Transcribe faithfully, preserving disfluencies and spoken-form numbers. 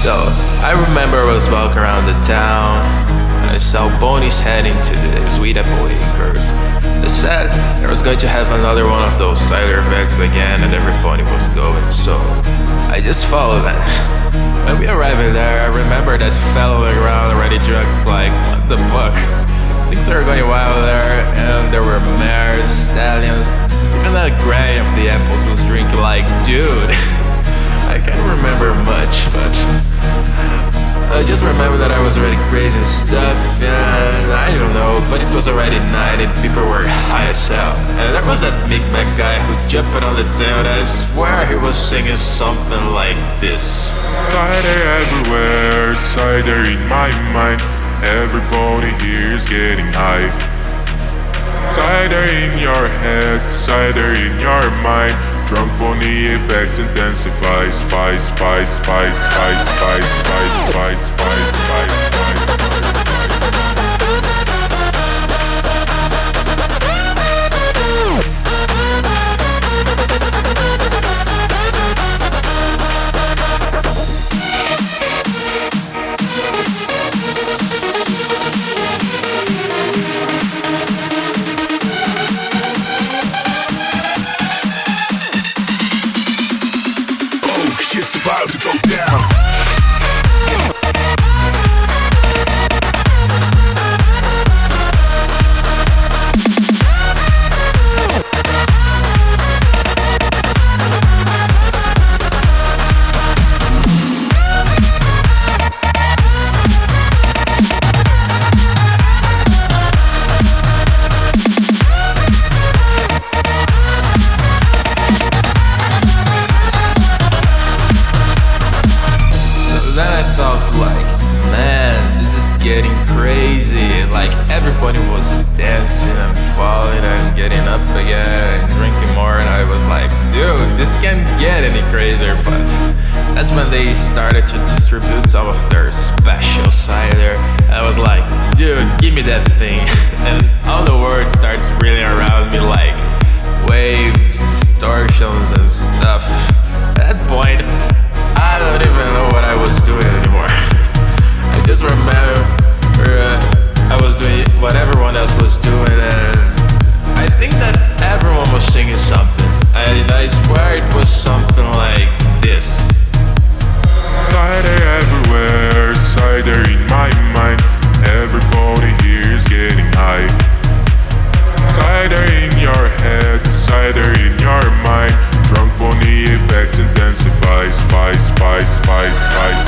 So, I remember I was walking around the town. I saw Bonnie's heading to the Sweet Apple Acres. They said there was going to have another one of those cider events again, and everybody was going, so I just followed them. When we arrived there, I remember that fellow on the ground already drunk, like, what the fuck? Things were going wild there, and there were mares, stallions, even that granny of the apples was drinking like, dude. I can't remember much, but I just remember that I was already crazy and stuff, and I don't know, but it was already night and people were high as hell. And there was that big Mac guy who jumped on the tail, and I swear he was singing something like this. Cider everywhere, cider in my mind. Everybody here is getting high. Cider in your head, cider in your mind. Drunk Bonnie effects intensifies. Spice, spice, spice, spice, spice, spice, spice, spice, spice, spice. Shit's about to go down. Like, man, this is getting crazy. Like, everybody was dancing and falling and getting up again and drinking more, and I was like, dude, this can't get any crazier. But that's when they started to distribute some of their special cider. I was like, dude, give me that thing. And all the words starts reeling around me like waves, distortions and stuff. At that point, I don't even know what I was doing anymore. I just remember uh, I was doing what everyone else was doing, and I think that everyone was singing something. And I swear it was something like this. Cider everywhere, cider in my mind. Everybody here is getting high. Cider in your head, cider in your mind. Drunk Bonnie effects intensify. Spice, spice, spice, spice.